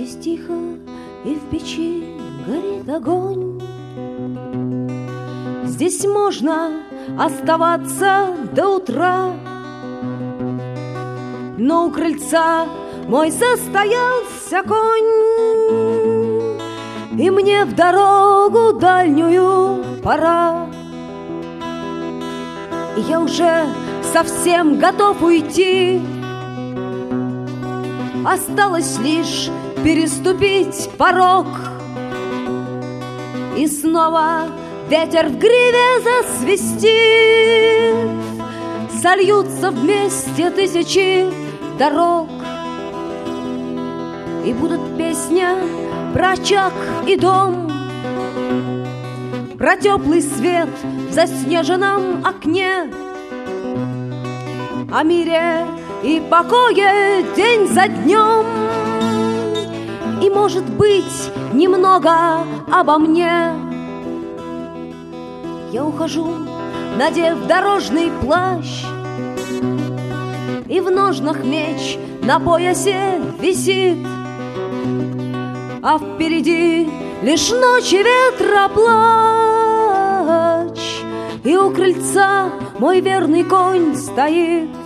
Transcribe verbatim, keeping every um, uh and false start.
Здесь тихо, и в печи горит огонь. Здесь можно оставаться до утра, но у крыльца мой застоялся конь, и мне в дорогу дальнюю пора. И я уже совсем готов уйти, осталось лишь переступить порог. И снова ветер в гриве засвистит, сольются вместе тысячи дорог. И будут песня про очаг и дом, про теплый свет в заснеженном окне, о мире и покое день за днем, и, может быть, немного обо мне. Я ухожу, надев дорожный плащ, и в ножнах меч на поясе висит, а впереди лишь ночи ветра плач, и у крыльца мой верный конь стоит.